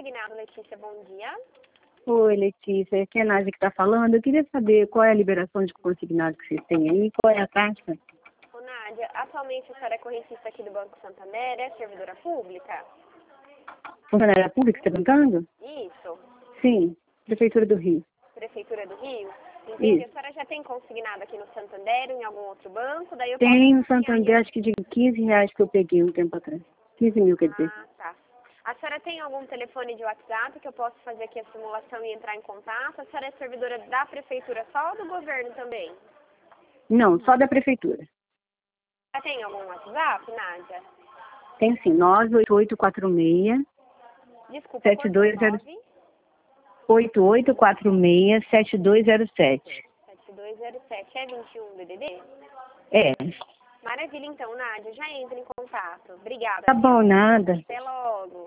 consignado, Letícia, bom dia. Oi, Letícia, aqui é a Nádia que está falando. Eu queria saber qual é a liberação de consignado que vocês têm aí, qual é a taxa? Ô, Nádia, atualmente a senhora é correntista aqui do Banco Santander, é servidora pública? Funcionária pública que está brincando? Isso. Sim, Prefeitura do Rio. Prefeitura do Rio? Entendi. Isso. A senhora já tem consignado aqui no Santander ou em algum outro banco? Daí eu Tem no posso Santander, acho que de R$15 que eu peguei um tempo atrás. 15 mil, quer dizer. Ah, tá. A senhora tem algum telefone de WhatsApp que eu posso fazer aqui a simulação e entrar em contato? A senhora é servidora da prefeitura só ou do governo também? Não, só da Prefeitura. Já tem algum WhatsApp, Nádia? Tem sim, 98846 Desculpa, 7207. 7207. É 21 DDD? É. Maravilha, então, Nádia. Já entra em contato. Obrigada. Tá bom, nada. Até logo.